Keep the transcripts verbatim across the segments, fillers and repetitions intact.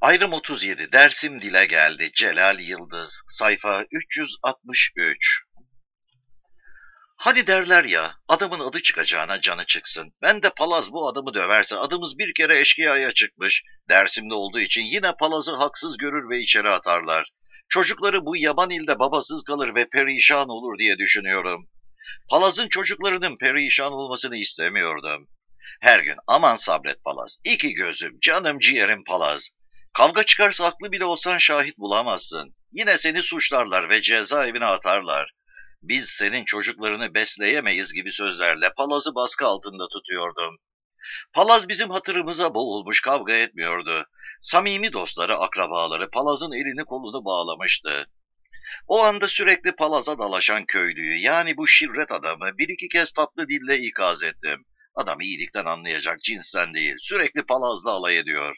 Ayrım otuz yedi. Dersim dile geldi. Celal Yıldız. Sayfa üç yüz altmış üç. Hani derler ya, adamın adı çıkacağına canı çıksın. Ben de Palaz bu adamı döverse adımız bir kere eşkıyaya çıkmış. Dersimde olduğu için yine Palaz'ı haksız görür ve içeri atarlar. Çocukları bu yaban ilde babasız kalır ve perişan olur diye düşünüyorum. Palaz'ın çocuklarının perişan olmasını istemiyordum. Her gün aman sabret Palaz, iki gözüm, canım ciğerim Palaz. Kavga çıkarsa haklı bile olsan şahit bulamazsın. Yine seni suçlarlar ve cezaevine atarlar. Biz senin çocuklarını besleyemeyiz gibi sözlerle Palaz'ı baskı altında tutuyordum. Palaz bizim hatırımıza boğulmuş kavga etmiyordu. Samimi dostları, akrabaları Palaz'ın elini kolunu bağlamıştı. O anda sürekli Palaz'a dalaşan köylüyü, yani bu şirret adamı bir iki kez tatlı dille ikaz ettim. Adam iyilikten anlayacak cinsten değil, sürekli Palaz'la alay ediyor.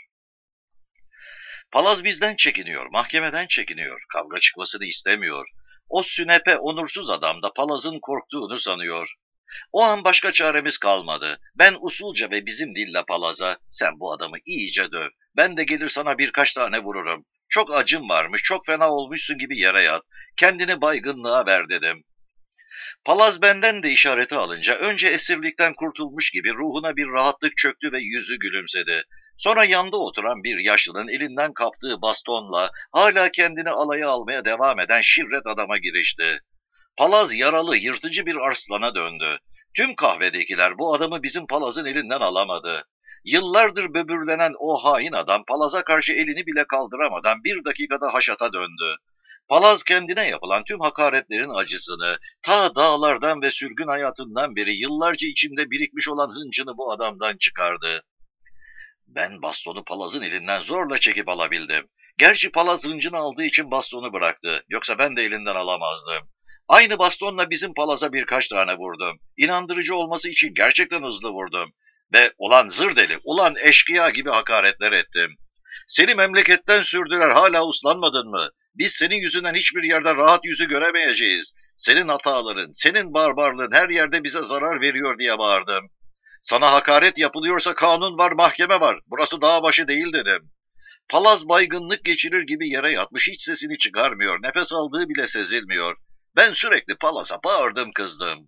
Palaz bizden çekiniyor, mahkemeden çekiniyor, kavga çıkmasını istemiyor. O sünepe, onursuz adam da Palaz'ın korktuğunu sanıyor. O an başka çaremiz kalmadı. Ben usulca ve bizim dille Palaz'a, sen bu adamı iyice döv, ben de gelir sana birkaç tane vururum. Çok acım varmış, çok fena olmuşsun gibi yere yat, kendini baygınlığa ver dedim. Palaz benden de işareti alınca önce esirlikten kurtulmuş gibi ruhuna bir rahatlık çöktü ve yüzü gülümsedi. Sonra yanda oturan bir yaşlının elinden kaptığı bastonla hala kendini alaya almaya devam eden şirret adama girişti. Palaz yaralı, yırtıcı bir arslana döndü. Tüm kahvedekiler bu adamı bizim Palaz'ın elinden alamadı. Yıllardır böbürlenen o hain adam Palaz'a karşı elini bile kaldıramadan bir dakikada haşata döndü. Palaz kendine yapılan tüm hakaretlerin acısını, ta dağlardan ve sürgün hayatından beri yıllarca içimde birikmiş olan hıncını bu adamdan çıkardı. Ben bastonu Palaz'ın elinden zorla çekip alabildim. Gerçi Palaz hıncını aldığı için bastonu bıraktı, yoksa ben de elinden alamazdım. Aynı bastonla bizim Palaz'a birkaç tane vurdum. İnandırıcı olması için gerçekten hızlı vurdum. Ve ulan zır deli, ulan eşkıya gibi hakaretler ettim. Seni memleketten sürdüler, hala uslanmadın mı? Biz senin yüzünden hiçbir yerde rahat yüzü göremeyeceğiz. Senin hataların, senin barbarlığın her yerde bize zarar veriyor diye bağırdım. Sana hakaret yapılıyorsa kanun var, mahkeme var. Burası dağ başı değil dedim. Palaz baygınlık geçirir gibi yere yatmış, hiç sesini çıkarmıyor, nefes aldığı bile sezilmiyor. Ben sürekli Palaz'a bağırdım, kızdım.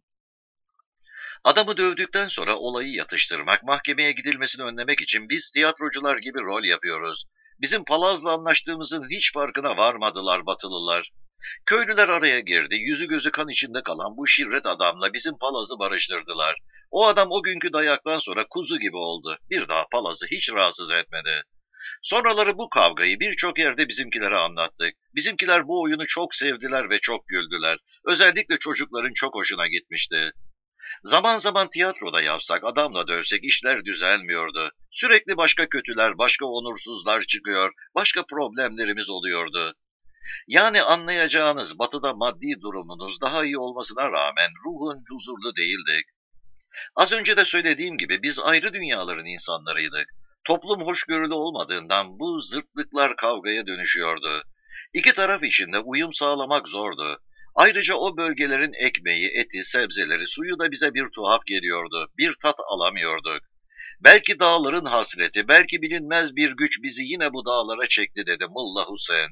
Adamı dövdükten sonra olayı yatıştırmak, mahkemeye gidilmesini önlemek için biz tiyatrocular gibi rol yapıyoruz. Bizim Palaz'la anlaştığımızın hiç farkına varmadılar Batılılar. Köylüler araya girdi, yüzü gözü kan içinde kalan bu şirret adamla bizim Palaz'ı barıştırdılar. O adam o günkü dayaktan sonra kuzu gibi oldu. Bir daha Palaz'ı hiç rahatsız etmedi. Sonraları bu kavgayı birçok yerde bizimkilere anlattık. Bizimkiler bu oyunu çok sevdiler ve çok güldüler. Özellikle çocukların çok hoşuna gitmişti. Zaman zaman tiyatroda yapsak, adamla dövsek işler düzelmiyordu. Sürekli başka kötüler, başka onursuzlar çıkıyor, başka problemlerimiz oluyordu. Yani anlayacağınız, batıda maddi durumunuz daha iyi olmasına rağmen ruhun huzurlu değildik. Az önce de söylediğim gibi biz ayrı dünyaların insanlarıydık. Toplum hoşgörülü olmadığından bu zıtlıklar kavgaya dönüşüyordu. İki taraf için de uyum sağlamak zordu. Ayrıca o bölgelerin ekmeği, eti, sebzeleri, suyu da bize bir tuhaf geliyordu. Bir tat alamıyorduk. Belki dağların hasreti, belki bilinmez bir güç bizi yine bu dağlara çekti dedi Mullah Hüseyin.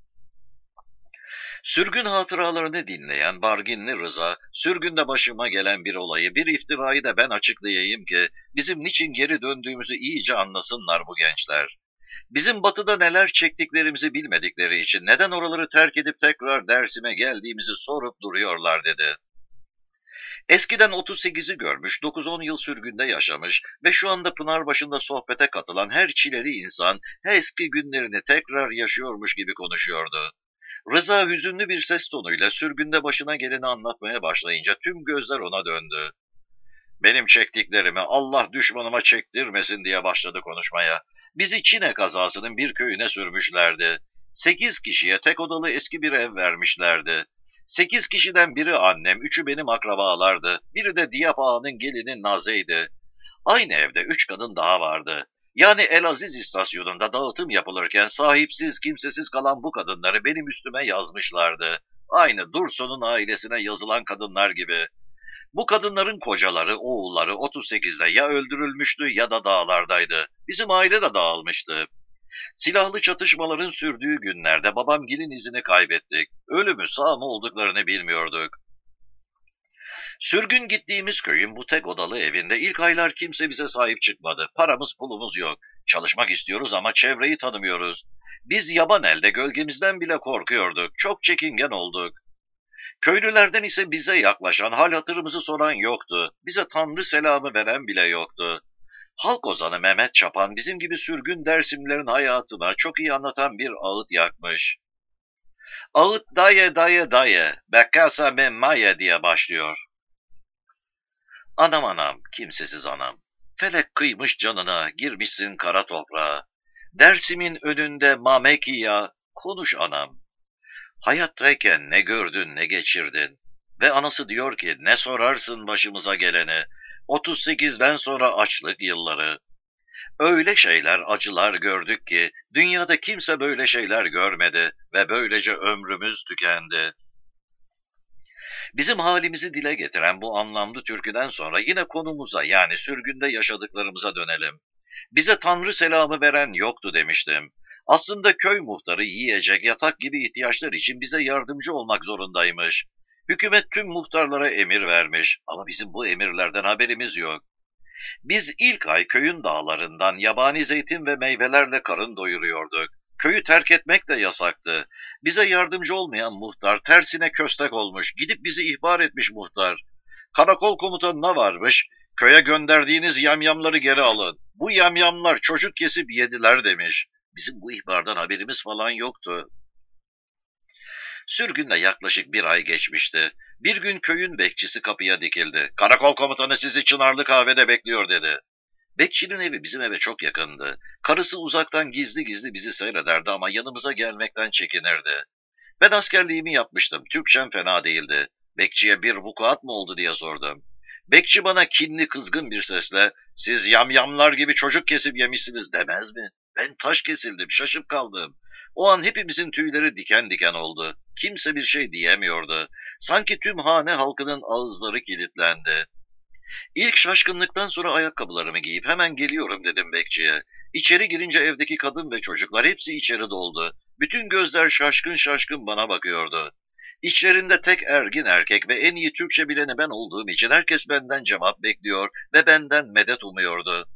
Sürgün hatıralarını dinleyen Barginli Rıza, sürgünde başıma gelen bir olayı, bir iftirayı da ben açıklayayım ki bizim niçin geri döndüğümüzü iyice anlasınlar bu gençler. Bizim batıda neler çektiklerimizi bilmedikleri için neden oraları terk edip tekrar Dersim'e geldiğimizi sorup duruyorlar dedi. Eskiden otuz sekizi görmüş, dokuz on yıl sürgünde yaşamış ve şu anda Pınarbaşı'nda sohbete katılan her çileli insan eski günlerini tekrar yaşıyormuş gibi konuşuyordu. Rıza hüzünlü bir ses tonuyla sürgünde başına geleni anlatmaya başlayınca tüm gözler ona döndü. Benim çektiklerimi Allah düşmanıma çektirmesin diye başladı konuşmaya. Bizi Çine kazasının bir köyüne sürmüşlerdi. Sekiz kişiye tek odalı eski bir ev vermişlerdi. Sekiz kişiden biri annem, üçü benim akrabalardı. Biri de Diyap Ağa'nın gelini Naze'ydi. Aynı evde üç kadın daha vardı. Yani Elaziz istasyonunda dağıtım yapılırken sahipsiz, kimsesiz kalan bu kadınları benim üstüme yazmışlardı. Aynı Dursun'un ailesine yazılan kadınlar gibi. Bu kadınların kocaları, oğulları otuz sekizde ya öldürülmüştü ya da dağlardaydı. Bizim aile de dağılmıştı. Silahlı çatışmaların sürdüğü günlerde babamgilin izini kaybettik. Ölü sağ mı olduklarını bilmiyorduk. Sürgün gittiğimiz köyün bu tek odalı evinde ilk aylar kimse bize sahip çıkmadı. Paramız pulumuz yok. Çalışmak istiyoruz ama çevreyi tanımıyoruz. Biz yaban elde gölgemizden bile korkuyorduk. Çok çekingen olduk. Köylülerden ise bize yaklaşan, hal hatırımızı soran yoktu. Bize Tanrı selamı veren bile yoktu. Halk ozanı Mehmet Çapan bizim gibi sürgün Dersimlilerin hayatına çok iyi anlatan bir ağıt yakmış. Ağıt daye daye daye, bekkasa memmaye diye başlıyor. Anam anam, kimsesiz anam. Felek kıymış canına, girmişsin kara toprağa. Dersimin önünde mamekiya, konuş anam. Hayattayken ne gördün ne geçirdin. Ve anası diyor ki ne sorarsın başımıza geleni. otuz sekizden sonra açlık yılları. Öyle şeyler, acılar gördük ki dünyada kimse böyle şeyler görmedi ve böylece ömrümüz tükendi. Bizim halimizi dile getiren bu anlamlı türküden sonra yine konumuza yani sürgünde yaşadıklarımıza dönelim. Bize Tanrı selamı veren yoktu demiştim. Aslında köy muhtarı yiyecek, yatak gibi ihtiyaçlar için bize yardımcı olmak zorundaymış. Hükümet tüm muhtarlara emir vermiş ama bizim bu emirlerden haberimiz yok. Biz ilk ay köyün dağlarından yabani zeytin ve meyvelerle karın doyuruyorduk. Köyü terk etmek de yasaktı. Bize yardımcı olmayan muhtar tersine köstek olmuş. Gidip bizi ihbar etmiş muhtar. Karakol komutanına varmış. Köye gönderdiğiniz yamyamları geri alın. Bu yamyamlar çocuk kesip yediler demiş. Bizim bu ihbardan haberimiz falan yoktu. Sürgünle yaklaşık bir ay geçmişti. Bir gün köyün bekçisi kapıya dikildi. Karakol komutanı sizi Çınarlı kahvede bekliyor dedi. Bekçinin evi bizim eve çok yakındı. Karısı uzaktan gizli gizli bizi seyrederdi ama yanımıza gelmekten çekinirdi. Ben askerliğimi yapmıştım. Türkçem fena değildi. Bekçiye bir vukuat mı oldu diye sordum. Bekçi bana kinli kızgın bir sesle siz yamyamlar gibi çocuk kesip yemişsiniz demez mi? Ben taş kesildim, şaşıp kaldım. O an hepimizin tüyleri diken diken oldu. Kimse bir şey diyemiyordu. Sanki tüm hane halkının ağızları kilitlendi. İlk şaşkınlıktan sonra ayakkabılarımı giyip hemen geliyorum dedim bekçiye. İçeri girince evdeki kadın ve çocuklar hepsi içeri doldu. Bütün gözler şaşkın şaşkın bana bakıyordu. İçlerinde tek ergin erkek ve en iyi Türkçe bileni ben olduğum için herkes benden cevap bekliyor ve benden medet umuyordu.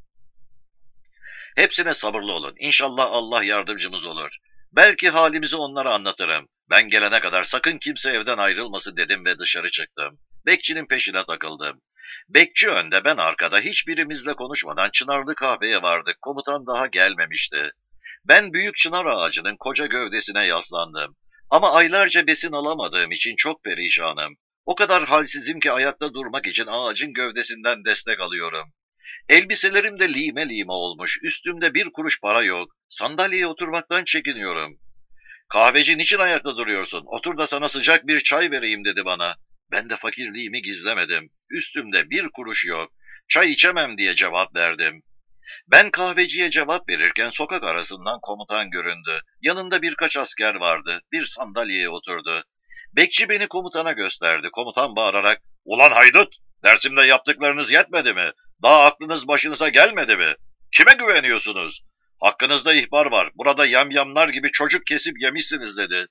Hepsine sabırlı olun. İnşallah Allah yardımcımız olur. Belki halimizi onlara anlatırım. Ben gelene kadar sakın kimse evden ayrılmasın dedim ve dışarı çıktım. Bekçinin peşine takıldım. Bekçi önde, ben arkada hiçbirimizle konuşmadan Çınarlı kahveye vardık. Komutan daha gelmemişti. Ben büyük çınar ağacının koca gövdesine yaslandım. Ama aylarca besin alamadığım için çok perişanım. O kadar halsizim ki ayakta durmak için ağacın gövdesinden destek alıyorum. Elbiselerim de lime lime olmuş. Üstümde bir kuruş para yok. Sandalyeye oturmaktan çekiniyorum. Kahveci niçin ayakta duruyorsun? Otur da sana sıcak bir çay vereyim dedi bana. Ben de fakirliğimi gizlemedim. Üstümde bir kuruş yok. Çay içemem diye cevap verdim. Ben kahveciye cevap verirken sokak arasından komutan göründü. Yanında birkaç asker vardı. Bir sandalyeye oturdu. Bekçi beni komutana gösterdi. Komutan bağırarak, "Ulan haydut! Dersimde yaptıklarınız yetmedi mi? Daha aklınız başınıza gelmedi mi? Kime güveniyorsunuz? Hakkınızda ihbar var. Burada yamyamlar gibi çocuk kesip yemişsiniz" dedi.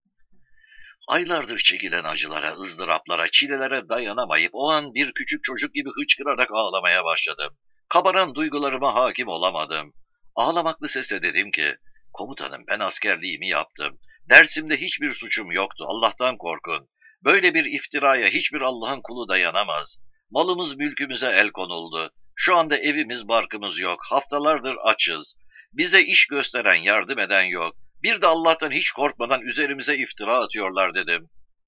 Aylardır çekilen acılara, ızdıraplara, çilelere dayanamayıp o an bir küçük çocuk gibi hıçkırarak ağlamaya başladım. Kabaran duygularıma hakim olamadım. Ağlamaklı sesle dedim ki, "Komutanım ben askerliğimi yaptım. Dersimde hiçbir suçum yoktu. Allah'tan korkun. Böyle bir iftiraya hiçbir Allah'ın kulu dayanamaz. Malımız mülkümüze el konuldu. Şu anda evimiz barkımız yok. Haftalardır açız. Bize iş gösteren, yardım eden yok. Bir de Allah'tan hiç korkmadan üzerimize iftira atıyorlar" dedim.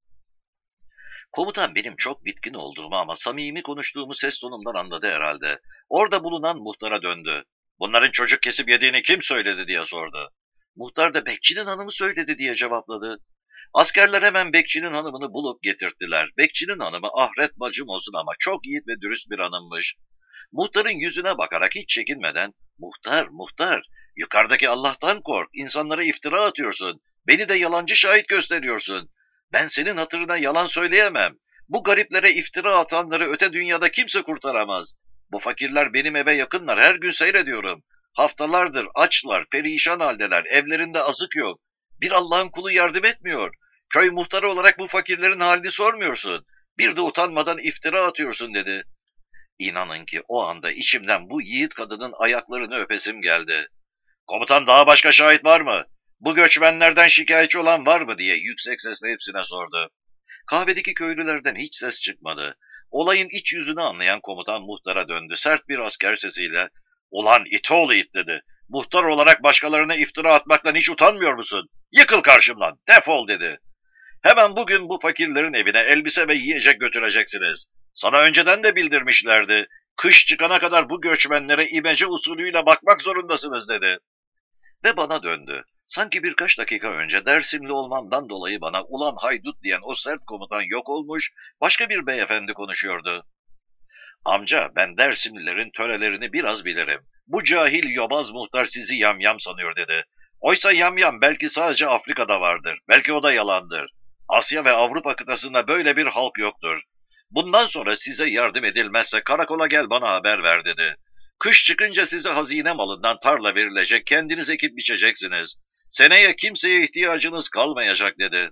Komutan benim çok bitkin olduğumu ama samimi konuştuğumu ses tonumdan anladı herhalde. Orada bulunan muhtara döndü. "Bunların çocuk kesip yediğini kim söyledi?" diye sordu. Muhtar da "Bekçinin hanımı söyledi" diye cevapladı. Askerler hemen bekçinin hanımını bulup getirttiler. Bekçinin hanımı ahiret bacım olsun ama çok yiğit ve dürüst bir hanımmış. Muhtarın yüzüne bakarak hiç çekinmeden, "Muhtar, muhtar, yukarıdaki Allah'tan kork, insanlara iftira atıyorsun, beni de yalancı şahit gösteriyorsun. Ben senin hatırına yalan söyleyemem. Bu gariplere iftira atanları öte dünyada kimse kurtaramaz. Bu fakirler benim eve yakınlar, her gün seyrediyorum. Haftalardır açlar, perişan haldeler, evlerinde azık yok. Bir Allah'ın kulu yardım etmiyor. Köy muhtarı olarak bu fakirlerin halini sormuyorsun. Bir de utanmadan iftira atıyorsun dedi. İnanın ki o anda içimden bu yiğit kadının ayaklarını öpesim geldi. Komutan daha başka şahit var mı? Bu göçmenlerden şikayetçi olan var mı diye yüksek sesle hepsine sordu. Kahvedeki köylülerden hiç ses çıkmadı. Olayın iç yüzünü anlayan komutan muhtara döndü. Sert bir asker sesiyle, "Ulan itoğlu it" dedi. "Muhtar olarak başkalarına iftira atmaktan hiç utanmıyor musun? Yıkıl karşımdan, defol" dedi. "Hemen bugün bu fakirlerin evine elbise ve yiyecek götüreceksiniz. Sana önceden de bildirmişlerdi. Kış çıkana kadar bu göçmenlere imece usulüyle bakmak zorundasınız" dedi. Ve bana döndü. Sanki birkaç dakika önce Dersimli olmamdan dolayı bana "ulan haydut" diyen o sert komutan yok olmuş, başka bir beyefendi konuşuyordu. "Amca, ben Dersimlilerin törelerini biraz bilirim. Bu cahil yobaz muhtar sizi yamyam sanıyor" dedi. "Oysa yamyam belki sadece Afrika'da vardır. Belki o da yalandır. Asya ve Avrupa kıtasında böyle bir halk yoktur. Bundan sonra size yardım edilmezse karakola gel bana haber ver" dedi. "Kış çıkınca size hazine malından tarla verilecek, kendiniz ekip biçeceksiniz. Seneye kimseye ihtiyacınız kalmayacak" dedi.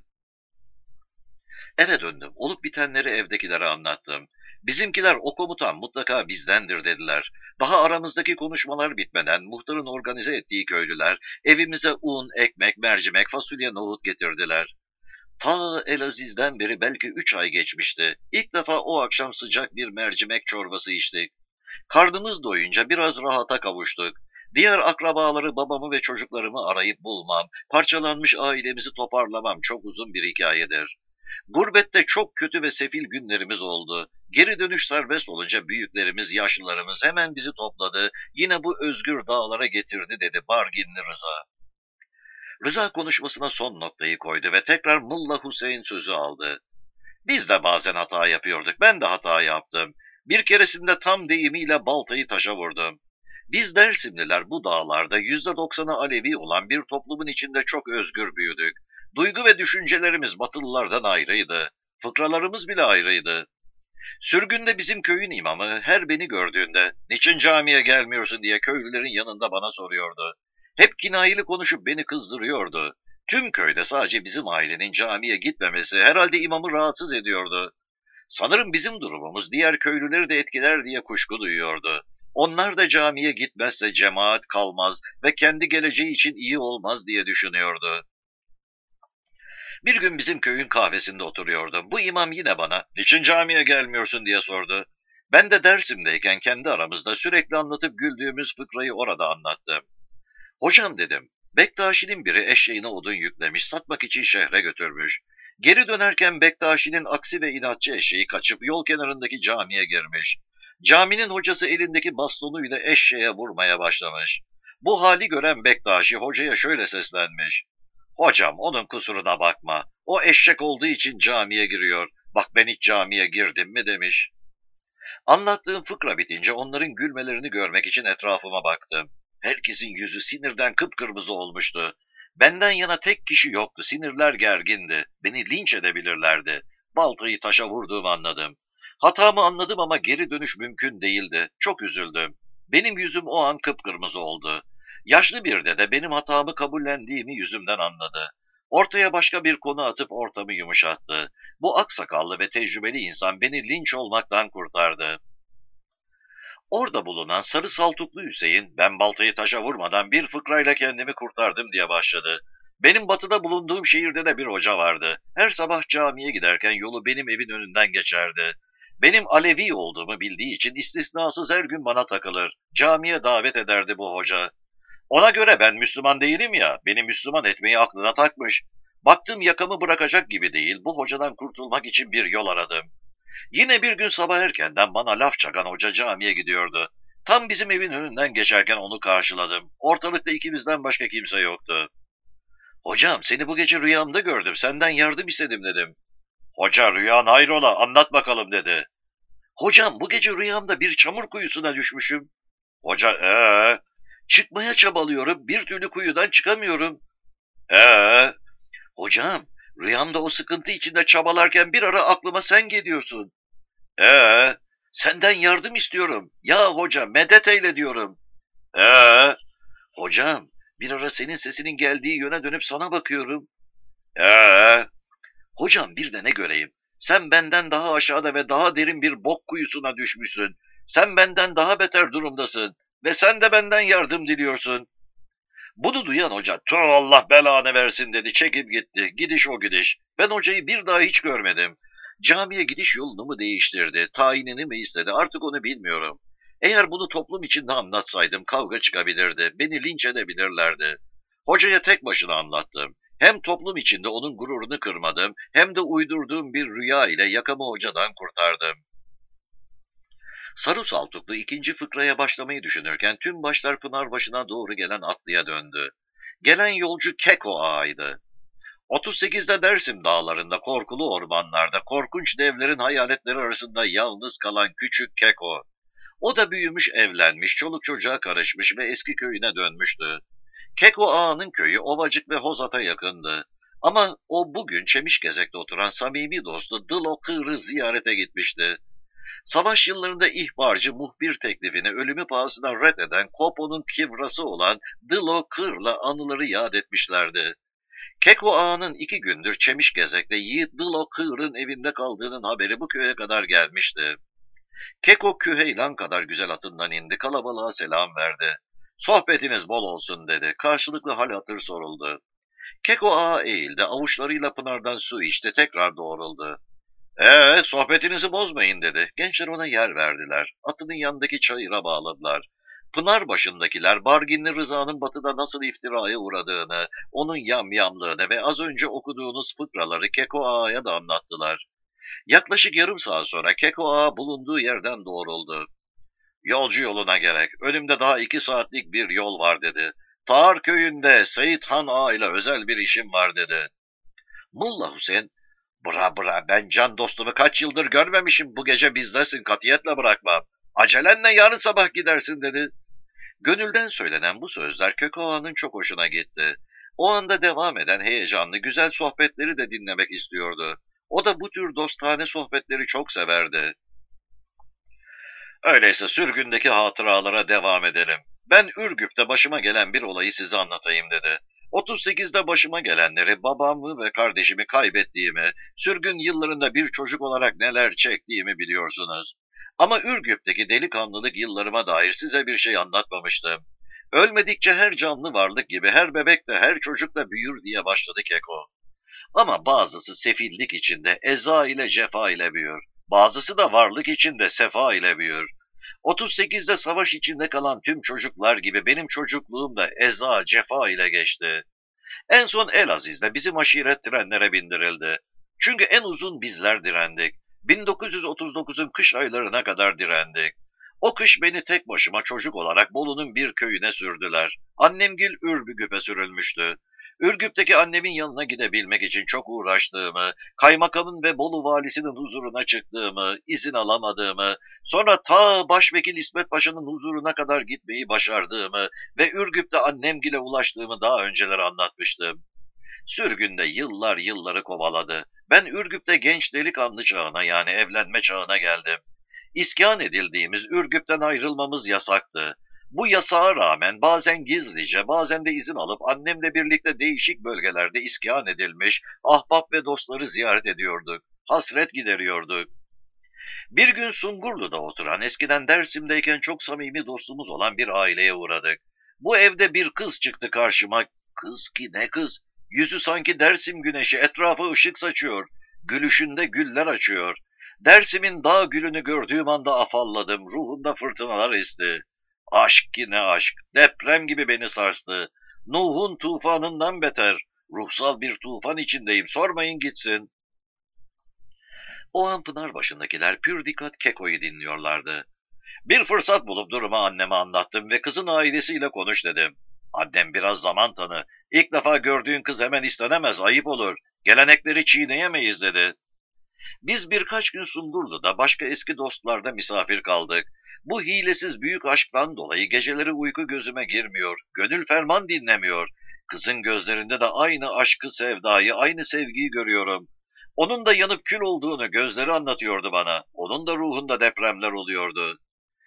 Eve döndüm. Olup bitenleri evdekilere anlattım. Bizimkiler "o komutan mutlaka bizdendir" dediler. Daha aramızdaki konuşmalar bitmeden muhtarın organize ettiği köylüler evimize un, ekmek, mercimek, fasulye, nohut getirdiler. Ta Elaziz'den beri belki üç ay geçmişti. İlk defa o akşam sıcak bir mercimek çorbası içtik. Karnımız doyunca biraz rahata kavuştuk. Diğer akrabaları, babamı ve çocuklarımı arayıp bulmam, parçalanmış ailemizi toparlamam çok uzun bir hikayedir. Gurbette çok kötü ve sefil günlerimiz oldu. Geri dönüş serbest olunca büyüklerimiz, yaşlılarımız hemen bizi topladı, yine bu özgür dağlara getirdi dedi Barginli Rıza. Rıza konuşmasına son noktayı koydu ve tekrar Mulla Hüseyin sözü aldı. "Biz de bazen hata yapıyorduk, ben de hata yaptım. Bir keresinde tam deyimiyle baltayı taşa vurdum. Biz Dersimliler bu dağlarda yüzde doksanı Alevi olan bir toplumun içinde çok özgür büyüdük. Duygu ve düşüncelerimiz Batılılardan ayrıydı. Fıkralarımız bile ayrıydı. Sürgünde bizim köyün imamı her beni gördüğünde "niçin camiye gelmiyorsun" diye köylülerin yanında bana soruyordu. Hep kinayeli konuşup beni kızdırıyordu. Tüm köyde sadece bizim ailenin camiye gitmemesi herhalde imamı rahatsız ediyordu. Sanırım bizim durumumuz diğer köylüleri de etkiler diye kuşku duyuyordu. Onlar da camiye gitmezse cemaat kalmaz ve kendi geleceği için iyi olmaz diye düşünüyordu. Bir gün bizim köyün kahvesinde oturuyordum. Bu imam yine bana "niçin camiye gelmiyorsun" diye sordu. Ben de Dersim'deyken kendi aramızda sürekli anlatıp güldüğümüz fıkrayı orada anlattım. "Hocam" dedim, "Bektaşi'nin biri eşeğine odun yüklemiş, satmak için şehre götürmüş. Geri dönerken Bektaşi'nin aksi ve inatçı eşeği kaçıp yol kenarındaki camiye girmiş. Caminin hocası elindeki bastonuyla eşeğe vurmaya başlamış. Bu hali gören Bektaşi hocaya şöyle seslenmiş: 'Hocam, onun kusuruna bakma. O eşek olduğu için camiye giriyor. Bak ben hiç camiye girdim mi?' demiş. Anlattığım fıkra bitince onların gülmelerini görmek için etrafıma baktım. Herkesin yüzü sinirden kıpkırmızı olmuştu. Benden yana tek kişi yoktu. Sinirler gergindi. Beni linç edebilirlerdi. Baltayı taşa vurduğumu anladım. Hatamı anladım ama geri dönüş mümkün değildi. Çok üzüldüm. Benim yüzüm o an kıpkırmızı oldu. Yaşlı bir dede benim hatamı kabullendiğimi yüzümden anladı. Ortaya başka bir konu atıp ortamı yumuşattı. Bu aksakallı ve tecrübeli insan beni linç olmaktan kurtardı. Orada bulunan sarı saltuklu Hüseyin, ben baltayı taşa vurmadan bir fıkrayla kendimi kurtardım diye başladı. Benim batıda bulunduğum şehirde de bir hoca vardı. Her sabah camiye giderken yolu benim evin önünden geçerdi. Benim Alevi olduğumu bildiği için istisnasız her gün bana takılır. Camiye davet ederdi bu hoca. Ona göre ben Müslüman değilim ya, beni Müslüman etmeyi aklına takmış. Baktım yakamı bırakacak gibi değil, bu hocadan kurtulmak için bir yol aradım. Yine bir gün sabah erkenden bana laf çakan hoca camiye gidiyordu. Tam bizim evin önünden geçerken onu karşıladım. Ortalıkta ikimizden başka kimse yoktu. "Hocam, seni bu gece rüyamda gördüm, senden yardım istedim" dedim. "Hoca, rüyan hayrola, anlat bakalım" dedi. "Hocam, bu gece rüyamda bir çamur kuyusuna düşmüşüm." "Hoca, ee?" "Çıkmaya çabalıyorum, bir türlü kuyudan çıkamıyorum." "Ee?" "Hocam, rüyamda o sıkıntı içinde çabalarken bir ara aklıma sen geliyorsun." "Ee?" "Senden yardım istiyorum. Ya hoca, medet eyle diyorum." "Ee?" Hocam, bir ara senin sesinin geldiği yöne dönüp sana bakıyorum. Ee, hocam bir de ne göreyim? Sen benden daha aşağıda ve daha derin bir bok kuyusuna düşmüşsün. Sen benden daha beter durumdasın. Ve sen de benden yardım diliyorsun. Bunu duyan hoca, "Tüh, Allah belanı versin" dedi, çekip gitti. Gidiş o gidiş. Ben hocayı bir daha hiç görmedim. Camiye gidiş yolunu mu değiştirdi, tayinini mi istedi, artık onu bilmiyorum. Eğer bunu toplum içinde anlatsaydım kavga çıkabilirdi, beni linç edebilirlerdi. Hocaya tek başına anlattım. Hem toplum içinde onun gururunu kırmadım, hem de uydurduğum bir rüya ile yakamı hocadan kurtardım. Sarı Saltuklu ikinci fıkraya başlamayı düşünürken tüm başlar Pınarbaşı'na doğru gelen atlıya döndü. Gelen yolcu Keko Ağa'ydı. otuz sekizde Dersim dağlarında, korkulu ormanlarda, korkunç devlerin hayaletleri arasında yalnız kalan küçük Keko. O da büyümüş, evlenmiş, çoluk çocuğa karışmış ve eski köyüne dönmüştü. Keko Ağa'nın köyü Ovacık ve Hozat'a yakındı. Ama o bugün Çemişgezek'te oturan samimi dostu Dılo Kığır'ı ziyarete gitmişti. Savaş yıllarında ihbarcı muhbir teklifini ölümü pahasına reddeden Kopo'nun kibrası olan Dılo Kır'la anıları yad etmişlerdi. Keko Ağa'nın iki gündür Çemişgezek'te Yiğit Dılo Kır'ın evinde kaldığının haberi bu köye kadar gelmişti. Keko Küheylan kadar güzel atından indi, kalabalığa selam verdi. "Sohbetiniz bol olsun" dedi. Karşılıklı hal hatır soruldu. Keko Ağa eğildi, avuçlarıyla pınardan su içti, tekrar doğruldu. "Ee, sohbetinizi bozmayın" dedi. Gençler ona yer verdiler. Atının yanındaki çayıra bağladılar. Pınar başındakiler Barginli Rıza'nın batıda nasıl iftiraya uğradığını, onun yamyamlığını ve az önce okuduğunuz fıkraları Keko Ağa'ya da anlattılar. Yaklaşık yarım saat sonra Keko Ağa bulunduğu yerden doğruldu. "Yolcu yoluna gerek. Önümde daha iki saatlik bir yol var" dedi. "Tağır köyünde Seyit Han Ağa ile özel bir işim var" dedi. Mullah Hüseyin, "Bra bra, ben can dostumu kaç yıldır görmemişim, bu gece bizdesin, katiyetle bırakmam. Acelenle yarın sabah gidersin" dedi. Gönülden söylenen bu sözler Keko Ağa'nın çok hoşuna gitti. O anda devam eden heyecanlı, güzel sohbetleri de dinlemek istiyordu. O da bu tür dostane sohbetleri çok severdi. "Öyleyse sürgündeki hatıralara devam edelim. Ben Ürgüp'te başıma gelen bir olayı size anlatayım" dedi. otuz sekizde başıma gelenleri, babamı ve kardeşimi kaybettiğimi, sürgün yıllarında bir çocuk olarak neler çektiğimi biliyorsunuz. Ama Ürgüp'teki delikanlılık yıllarıma dair size bir şey anlatmamıştım. Ölmedikçe her canlı varlık gibi her bebek de her çocuk da büyür diye başladı Keko. Ama bazısı sefillik içinde eza ile cefa ile büyür. Bazısı da varlık içinde sefa ile büyür. otuz sekizde savaş içinde kalan tüm çocuklar gibi benim çocukluğum da eza, cefa ile geçti. En son Elaziz'de bizim aşiret trenlere bindirildi. Çünkü en uzun bizler direndik. bin dokuz yüz otuz dokuzun kış aylarına kadar direndik. O kış beni tek başıma çocuk olarak Bolu'nun bir köyüne sürdüler. Annemgil Ürgüp'e sürülmüştü. Ürgüp'teki annemin yanına gidebilmek için çok uğraştığımı, kaymakamın ve Bolu valisinin huzuruna çıktığımı, izin alamadığımı, sonra ta Başvekil İsmet Paşa'nın huzuruna kadar gitmeyi başardığımı ve Ürgüp'te annemgile ulaştığımı daha önceleri anlatmıştım. Sürgünde yıllar yılları kovaladı. Ben Ürgüp'te genç delikanlı çağına, yani evlenme çağına geldim. İskan edildiğimiz Ürgüp'ten ayrılmamız yasaktı. Bu yasağa rağmen bazen gizlice, bazen de izin alıp annemle birlikte değişik bölgelerde iskan edilmiş, ahbap ve dostları ziyaret ediyorduk. Hasret gideriyorduk. Bir gün Sungurlu'da oturan, eskiden Dersim'deyken çok samimi dostumuz olan bir aileye uğradık. Bu evde bir kız çıktı karşıma. Kız ki ne kız? Yüzü sanki Dersim güneşi, etrafı ışık saçıyor. Gülüşünde güller açıyor. Dersim'in dağ gülünü gördüğüm anda afalladım. Ruhumda fırtınalar esti. Aşk ki ne aşk. Deprem gibi beni sarstı. Nuh'un tufanından beter. Ruhsal bir tufan içindeyim. Sormayın gitsin. O an Pınarbaşı'ndakiler pür dikkat Keko'yu dinliyorlardı. Bir fırsat bulup durumu anneme anlattım ve kızın ailesiyle konuş dedim. "Annem, biraz zaman tanı. İlk defa gördüğün kız hemen istenemez, ayıp olur. Gelenekleri çiğneyemeyiz" dedi. Biz birkaç gün Sungurlu'da başka eski dostlarda misafir kaldık. Bu hilesiz büyük aşktan dolayı geceleri uyku gözüme girmiyor, gönül ferman dinlemiyor. Kızın gözlerinde de aynı aşkı, sevdayı, aynı sevgiyi görüyorum. Onun da yanıp kül olduğunu gözleri anlatıyordu bana. Onun da ruhunda depremler oluyordu.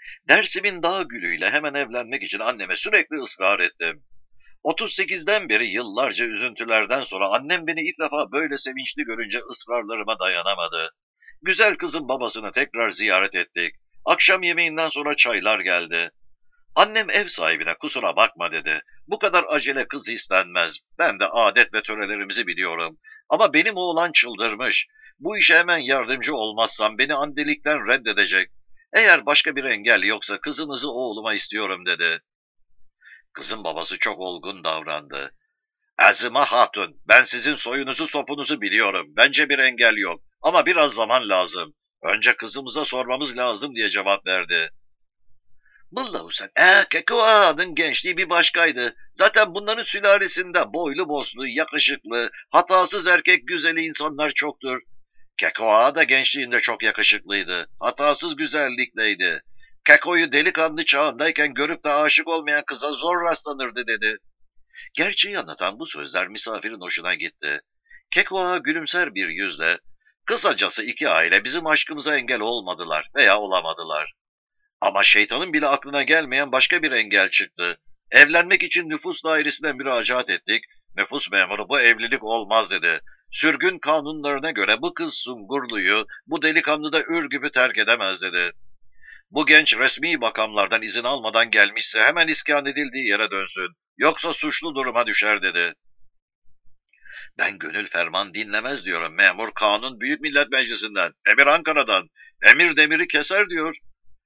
Dersimin dağ gülüyle hemen evlenmek için anneme sürekli ısrar ettim. otuz sekizden beri yıllarca üzüntülerden sonra annem beni ilk defa böyle sevinçli görünce ısrarlarıma dayanamadı. Güzel kızın babasını tekrar ziyaret ettik. Akşam yemeğinden sonra çaylar geldi. Annem ev sahibine kusura bakma dedi. Bu kadar acele kız istenmez. Ben de adet ve törelerimizi biliyorum. Ama benim oğlan çıldırmış. Bu işe hemen yardımcı olmazsam beni annelikten reddedecek. Eğer başka bir engel yoksa kızınızı oğluma istiyorum dedi. Kızın babası çok olgun davrandı. Azime Hatun, ben sizin soyunuzu sopunuzu biliyorum. Bence bir engel yok. Ama biraz zaman lazım. Önce kızımıza sormamız lazım diye cevap verdi. Bılla Hüseyin, ee, Keko Ağa'nın gençliği bir başkaydı. Zaten bunların sülalesinde boylu boslu, yakışıklı, hatasız erkek güzeli insanlar çoktur. Keko Ağa da gençliğinde çok yakışıklıydı. Hatasız güzellikteydi. Keko'yu delikanlı çağındayken görüp de aşık olmayan kıza zor rastlanırdı dedi. Gerçeği anlatan bu sözler misafirin hoşuna gitti. Keko Ağa gülümser bir yüzle, kısacası iki aile bizim aşkımıza engel olmadılar veya olamadılar. Ama şeytanın bile aklına gelmeyen başka bir engel çıktı. Evlenmek için nüfus dairesine müracaat ettik. Nüfus memuru bu evlilik olmaz dedi. Sürgün kanunlarına göre bu kız Sungurlu'yu, bu delikanlı da Ürgüp'ü terk edemez dedi. Bu genç resmi makamlardan izin almadan gelmişse hemen iskan edildiği yere dönsün. Yoksa suçlu duruma düşer dedi. Ben gönül ferman dinlemez diyorum. Memur kanun Büyük Millet Meclisi'nden, emir Ankara'dan, emir demiri keser diyor.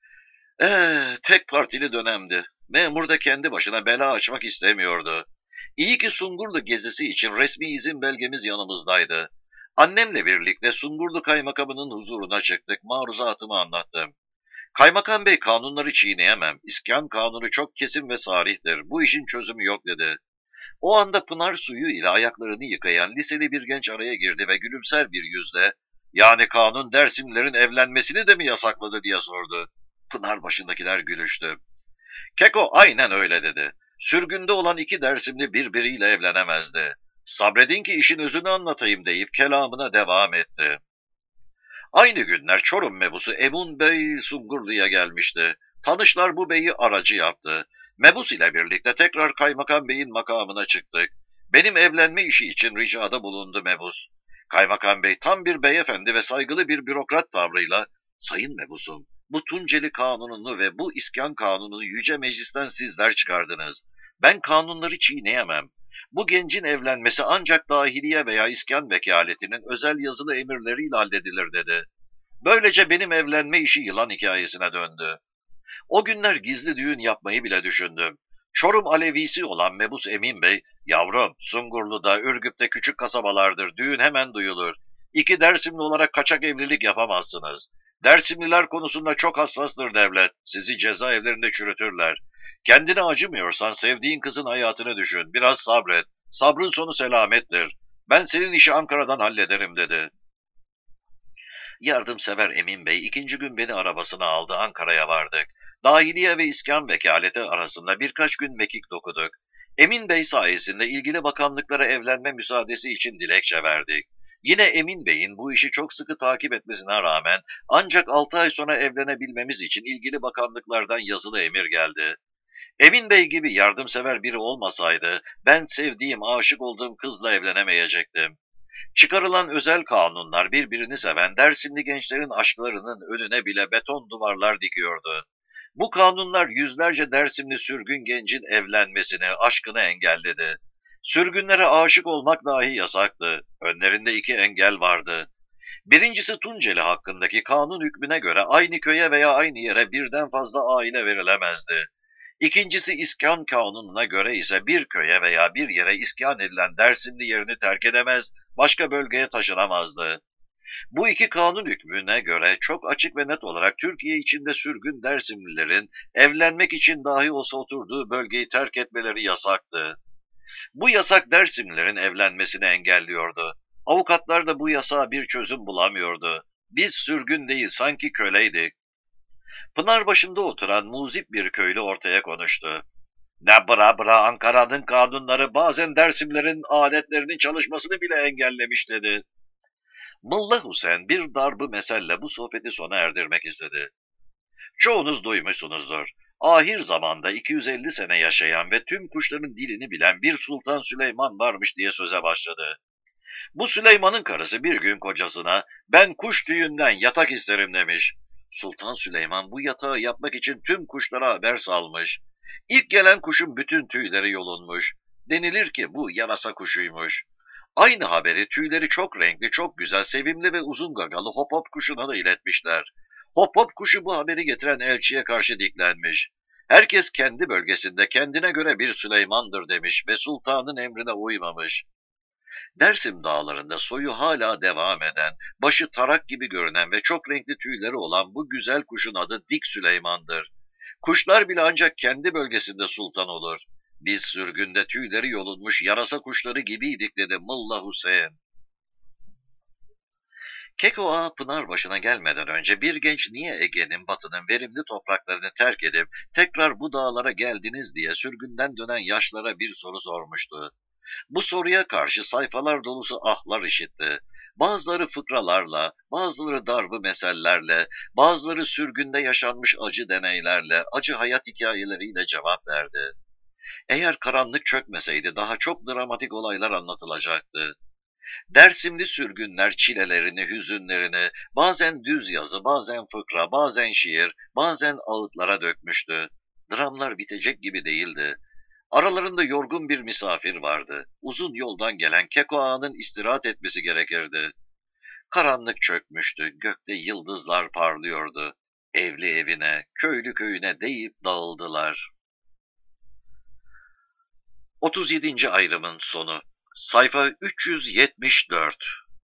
Ee, tek partili dönemdi. Memur da kendi başına bela açmak istemiyordu. İyi ki Sungurlu gezisi için resmi izin belgemiz yanımızdaydı. Annemle birlikte Sungurlu Kaymakamı'nın huzuruna çıktık, maruzatımı anlattım. Kaymakam bey kanunları çiğneyemem, İskan kanunu çok kesin ve sarihtir, bu işin çözümü yok dedi. O anda pınar suyu ile ayaklarını yıkayan liseli bir genç araya girdi ve gülümser bir yüzle, yani kanun Dersimlilerin evlenmesini de mi yasakladı diye sordu. Pınar başındakiler gülüştü. Keko aynen öyle dedi. Sürgünde olan iki Dersimli birbiriyle evlenemezdi. Sabredin ki işin özünü anlatayım deyip kelamına devam etti. Aynı günler Çorum mebusu Emun Bey Sungurlu'ya gelmişti. Tanışlar bu beyi aracı yaptı. Mebus ile birlikte tekrar Kaymakam Bey'in makamına çıktık. Benim evlenme işi için ricada bulundu mebus. Kaymakam Bey tam bir beyefendi ve saygılı bir bürokrat tavrıyla, "Sayın mebusum, bu Tunceli Kanunu'nu ve bu İskan Kanunu'nu Yüce Meclis'ten sizler çıkardınız. Ben kanunları çiğneyemem. Bu gencin evlenmesi ancak dahiliye veya iskan vekaletinin özel yazılı emirleriyle halledilir" dedi. Böylece benim evlenme işi yılan hikayesine döndü. O günler gizli düğün yapmayı bile düşündüm. Çorum Alevisi olan Mebus Emin Bey, "Yavrum, Sungurlu'da, Ürgüp'te küçük kasabalardır, düğün hemen duyulur. İki Dersimli olarak kaçak evlilik yapamazsınız. Dersimliler konusunda çok hassastır devlet, sizi cezaevlerinde çürütürler. Kendine acımıyorsan sevdiğin kızın hayatını düşün, biraz sabret. Sabrın sonu selamettir. Ben senin işi Ankara'dan hallederim" dedi. Yardımsever Emin Bey ikinci gün beni arabasına aldı, Ankara'ya vardık. Dahiliye ve iskan vekaleti arasında birkaç gün mekik dokuduk. Emin Bey sayesinde ilgili bakanlıklara evlenme müsaadesi için dilekçe verdik. Yine Emin Bey'in bu işi çok sıkı takip etmesine rağmen ancak altı ay sonra evlenebilmemiz için ilgili bakanlıklardan yazılı emir geldi. Emin Bey gibi yardımsever biri olmasaydı ben sevdiğim, aşık olduğum kızla evlenemeyecektim. Çıkarılan özel kanunlar birbirini seven Dersimli gençlerin aşklarının önüne bile beton duvarlar dikiyordu. Bu kanunlar yüzlerce Dersimli sürgün gencin evlenmesini, aşkını engelledi. Sürgünlere aşık olmak dahi yasaktı. Önlerinde iki engel vardı. Birincisi Tunceli hakkındaki kanun hükmüne göre aynı köye veya aynı yere birden fazla aile verilemezdi. İkincisi İskan Kanunu'na göre ise bir köye veya bir yere iskan edilen Dersimli yerini terk edemez, başka bölgeye taşınamazdı. Bu iki kanun hükmüne göre çok açık ve net olarak Türkiye içinde sürgün Dersimlilerin evlenmek için dahi olsa oturduğu bölgeyi terk etmeleri yasaktı. Bu yasak Dersimlilerin evlenmesini engelliyordu. Avukatlar da bu yasağa bir çözüm bulamıyordu. Biz sürgün değil, sanki köleydik. Pınarbaşı'nda oturan muzip bir köylü ortaya konuştu. "Ne bıra bıra Ankara'nın kanunları bazen Dersimlerin adetlerinin çalışmasını bile engellemiş" dedi. Molla Hüseyin bir darbı meselle bu sohbeti sona erdirmek istedi. Çoğunuz duymuşsunuzdur. Ahir zamanda iki yüz elli sene yaşayan ve tüm kuşların dilini bilen bir Sultan Süleyman varmış diye söze başladı. Bu Süleyman'ın karısı bir gün kocasına ben kuş tüyünden yatak isterim demiş. Sultan Süleyman bu yatağı yapmak için tüm kuşlara haber salmış. İlk gelen kuşun bütün tüyleri yolunmuş. Denilir ki bu yarasa kuşuymuş. Aynı haberi tüyleri çok renkli, çok güzel, sevimli ve uzun gagalı hop hop kuşuna da iletmişler. Hop hop kuşu bu haberi getiren elçiye karşı diklenmiş. Herkes kendi bölgesinde kendine göre bir Süleyman'dır demiş ve sultanın emrine uymamış. Dersim dağlarında soyu hala devam eden, başı tarak gibi görünen ve çok renkli tüyleri olan bu güzel kuşun adı Dik Süleyman'dır. Kuşlar bile ancak kendi bölgesinde sultan olur. Biz sürgünde tüyleri yolunmuş yarasa kuşları gibiydik dedi Molla Hüseyin. Keko Ağa Pınarbaşı'na gelmeden önce bir genç niye Ege'nin batının verimli topraklarını terk edip tekrar bu dağlara geldiniz diye sürgünden dönen yaşlara bir soru sormuştu. Bu soruya karşı sayfalar dolusu ahlar işitti. Bazıları fıkralarla, bazıları darbu mesellerle, bazıları sürgünde yaşanmış acı deneylerle, acı hayat hikayeleriyle cevap verdi. Eğer karanlık çökmeseydi daha çok dramatik olaylar anlatılacaktı. Dersimli sürgünler çilelerini, hüzünlerini, bazen düz yazı, bazen fıkra, bazen şiir, bazen ağıtlara dökmüştü. Dramlar bitecek gibi değildi. Aralarında yorgun bir misafir vardı. Uzun yoldan gelen Keko Ağa'nın istirahat etmesi gerekirdi. Karanlık çökmüştü, gökte yıldızlar parlıyordu. Evli evine, köylü köyüne deyip dağıldılar. otuz yedinci ayrımın sonu. Sayfa üç yüz yetmiş dört.